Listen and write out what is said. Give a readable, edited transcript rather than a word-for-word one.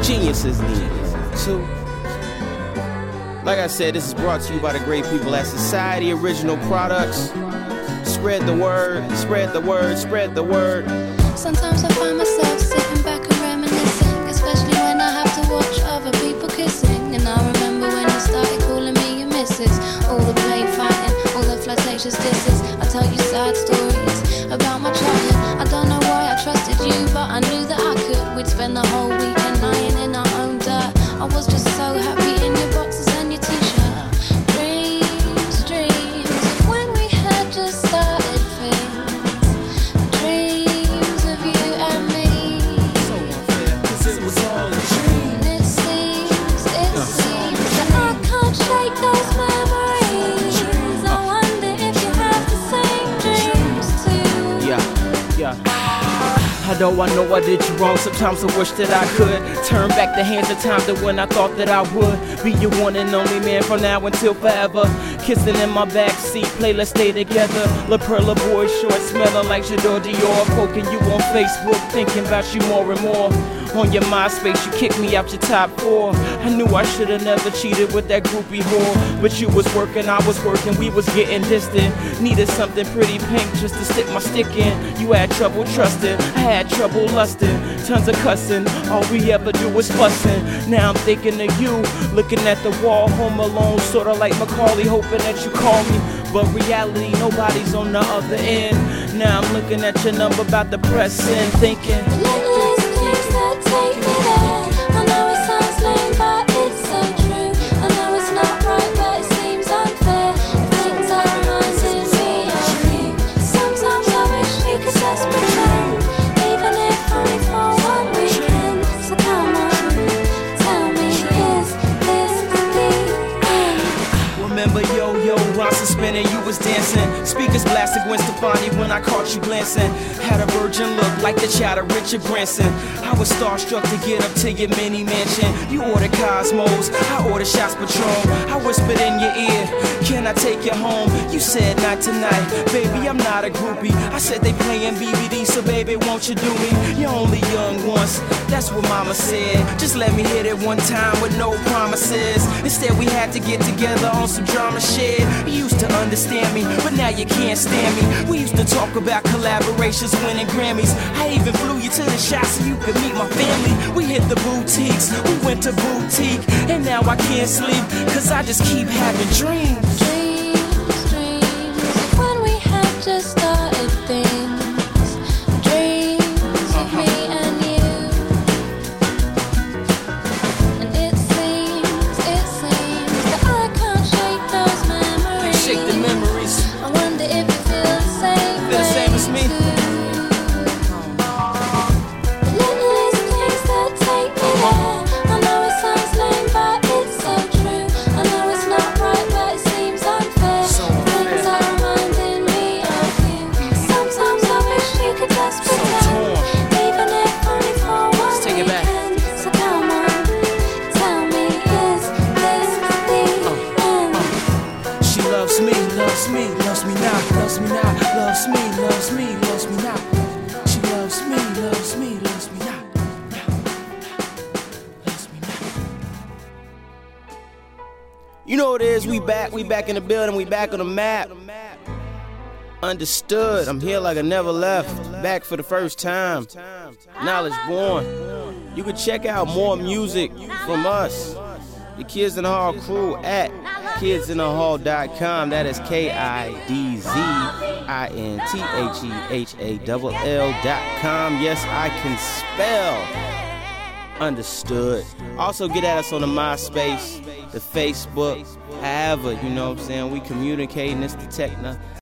Geniuses need too. Like I said, this is brought to you by the great people at Society Original Products. Spread the word, spread the word, spread the word. Sometimes I find myself sitting back and reminiscing, especially when I have to watch other people kissing. And I remember when you started calling me your missus. All the play fighting, all the flirtatious disses. I tell you sad stories about my childhood. I don't know why I trusted you, but I knew that I could. We'd spend the whole weekend lying in our own dirt. I was just so happy in your boxes and your t-shirt. Dreams, dreams of when we had just started things. Dreams of you and me. So unfair, 'cause it was all a dream. And it seems that I can't shake those memories. I wonder if you have the same dreams too. Yeah. I know I did you wrong. Sometimes I wish that I could turn back the hands of time to when I thought that I would be your one and only man from now until forever. Kissing in my backseat, play Let's Stay Together. La Perla boy short, smelling like J'adore Dior. Poking you on Facebook, thinking about you more and more. On your MySpace, you kicked me out your top 4. I knew I should've never cheated with that groupie whore. But you was working, I was working, we was getting distant. Needed something pretty pink just to stick my stick in. You had trouble trusting, I had trouble lusting. Tons of cussing, all we ever do was fussing. Now I'm thinking of you, looking at the wall, home alone, sorta like Macaulay, hoping that you call me. But reality, nobody's on the other end. Now I'm looking at your number, about to press in, thinking Take me there. I know it sounds lame, but it's so true. I know it's not right, but it seems unfair. Things are reminding me of you. Sometimes I wish you could just pretend, even if only for one weekend. So come on, tell me, is this the end? remember yo, rhymes are spinning, you was dancing. Speakers blasted Gwen Stefani when I caught you glancing. Had a virgin look like the child of Richard Branson. I was starstruck to get up to your mini mansion. You ordered Cosmos, I ordered Shots Patron. I whispered in your ear, can I take you home? You said not tonight, baby, I'm not a groupie. I said they playing BBD, so baby, won't you do me? You're only young once, that's what mama said. Just let me hit it one time with no promises. Instead we had to get together on some drama shit. You used to understand me, but now you can't stand me. We used to talk about collaborations, winning Grammys. I even flew you to the shop so you could meet my family. We hit the boutiques, we went to boutique. And now I can't sleep, cause I just keep having dreams. Dreams of when we had just started things. Dreams of me and you. And it seems that I can't shake those memories. Can't shake the memories. I wonder if you feel the same. Feel the same as me. Loves me now, loves me now, loves me now. She loves me now, loves me now. You know what it is, we back in the building, we back on the map. Understood, I'm here like I never left. Back for the first time. Knowledge born. You can check out more music from us, the Kids in the Hall crew, at kidsinthehall.com. That is KIDZINTHEHALL.com. Yes, I can spell. Understood. Also get at us on the MySpace, the Facebook, however, you know what I'm saying, we communicating. It's the Techno